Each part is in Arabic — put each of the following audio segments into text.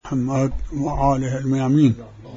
محمد وآله الميامين.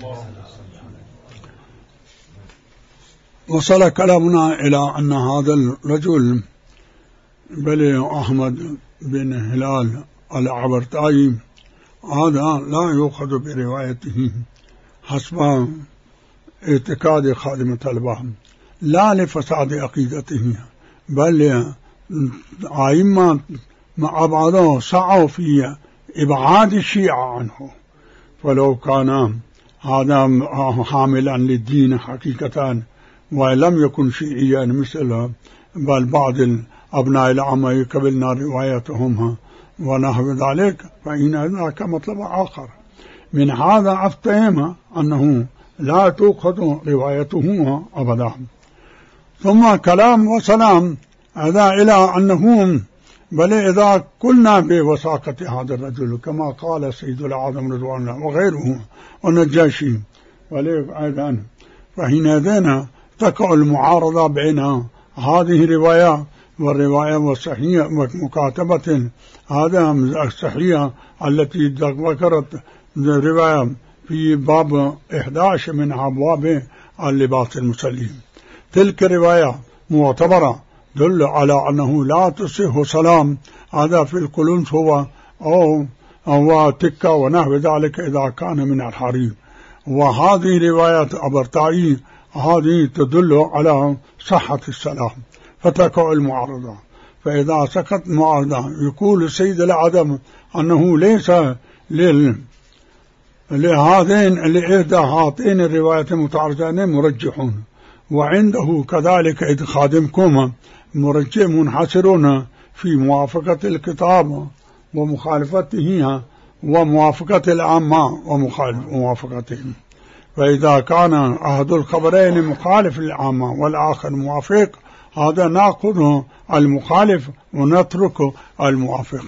وصل كلامنا إلى أن هذا الرجل بلي أحمد بن هلال العبرتائي هذا لا يؤخذ بروايته حسب اعتقاد خادم البهم، لا لفساد عقيدته، بل أئمة مع بعضهم سعوا في إبعاد الشيعة عنه. فلو كان هذا حاملا للدين حقيقة ولم يكن شيعيا مثل بل بعض أبناء العامة يقبلنا روايتهم ونحو ذلك، فإن هناك مطلب آخر. من هذا أفتهم أنه لا تؤخذ روايته أبدا. ثم كلام وسلام هذا إلى أنهم بل إذا قلنا بوثاقة هذا الرجل كما قال سيد العظم رضوان الله وغيره والنجاشي أيضا، فحينئذ تقع المعارضة بين هذه الرواية والرواية والصحيحة ومكاتبة هذا الصحيحة التي ذكرت الرواية في باب 11 من أبواب اللباس المسلم. تلك الرواية معتبرة دل على أنه لا تصح سلام هذا في القلنس هو تكة ونحو ذلك إذا كان من الحريم. وهذه رواية أبرتائي هذه تدل على صحة السلام، فتقع المعارضة. فإذا سقط المعارضة يقول السيد العدم أنه ليس لإحدى هاتين الروايات المتعارضتين مرجحون، وعنده كذلك إذ خادمكم مرجح منحصرون في موافقة الكتاب ومخالفته وموافقة العامة وموافقتهم. فإذا كان أحد الخبرين مخالف للعامة والآخر موافق، هذا نأخذ المخالف ونترك الموافق.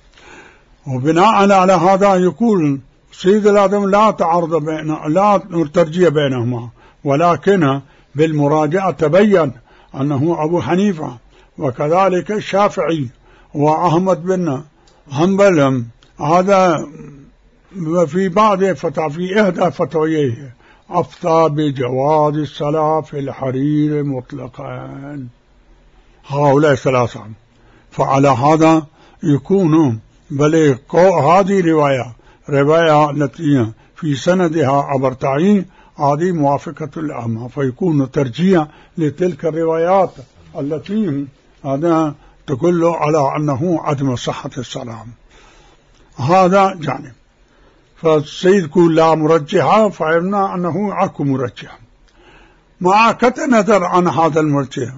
وبناء على هذا يقول سيد العدم لا تعارض لا ترجيح بينهما، ولكن بالمراجعة تبين أنه أبو حنيفة وكذلك الشافعي وأحمد بن حنبل هذا في بعض في إحدى فتويه أفتى بجواز الصلاة في الحرير مطلقا. هؤلاء ثلاثة. فعلى هذا يكون بل هذه رواية التي في سندها أبرتائي هذه موافقة الأعمى، فيكون ترجيح لتلك الروايات التي هذا تدل على أنه عدم صحة السلام. هذا جانب. فالسيد يقول لا مرجحة، فعلمنا أنه عكو مرجح مع قطع نظر عن هذا المرجح.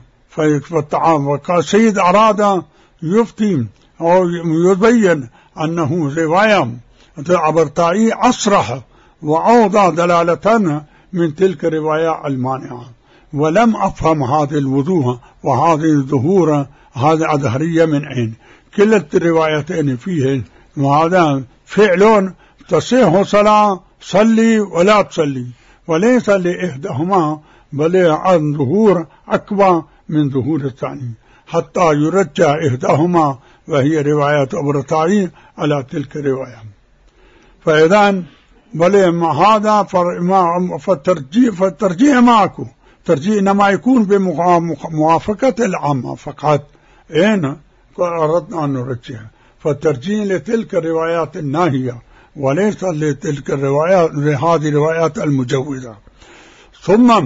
فالسيد أراد يفتي أو يبين أنه رواية أبرتائي أصرح وأوضع دلالة من تلك الرواية المانعة، ولم أفهم هذه الوضوح وهذه الظهور هذا أظهرية من عين. كلا الروايتين فيه وهذا فعل تصيح صلاة صلي ولا تصلي، وليس لإحداهما بل عن ظهور أكبر من ظهور الثاني، حتى يرجع إحداهما وهي رواية أبرتائي على تلك الرواية. فإذا بل ما هذا فالترجيح معكم ترجيح إنما يكون بموافقة العامة فقط. إن أردنا أن نرجح فالترجيح لتلك الروايات الناهية وليس لتلك الروايات لهذه الروايات المجوزة. ثم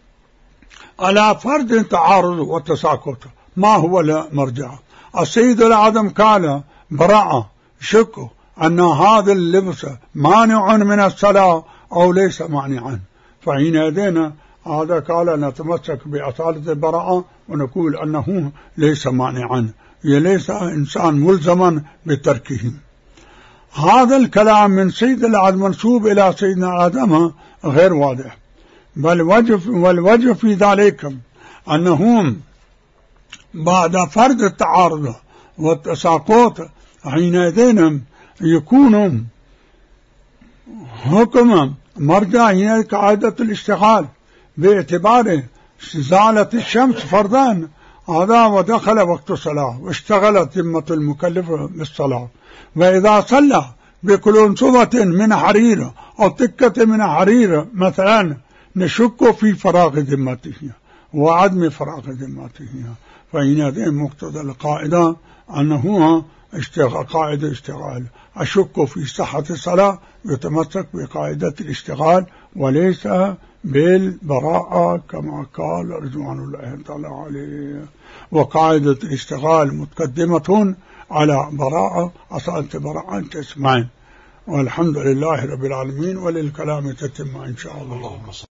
على فرض تعارض وتساقط ما هو المرجع؟ السيد العدم قال براءة شك أن هذا اللبس مانع من الصلاة أو ليس مانعا، فحينئذ هذا قال نتمسك بأصالة البراءة ونقول أنه ليس مانعا، ليس إنسان ملزما بتركه. هذا الكلام من سيد العدم منسوب إلى سيدنا آدم غير واضح، بل والوجه في ذلك أنهم بعد فرض التعارض والتساقط حينئذ يكون حكم مرجع هنا قاعدة الاشتغال باعتبار زالت الشمس فرضان هذا ودخل وقت الصلاة واشتغلت ذمة المكلف بالصلاة، وإذا صلى بكلونسوة من حرير أو تكة من حرير مثلا، نشك في فراغ ذمته وعدم فراغ ذمته. فإن مقتضى القاعدة أنه قاعدة اشتغال. أشك في صحة الصلاة يتمسك بقاعدة الاشتغال وليس بالبراءة كما قال رضوان الله تعالى عليه. وقاعدة الاشتغال متقدمة على براءة، أصلت براءة تسمعين. والحمد لله رب العالمين، وللكلام تتم إن شاء الله.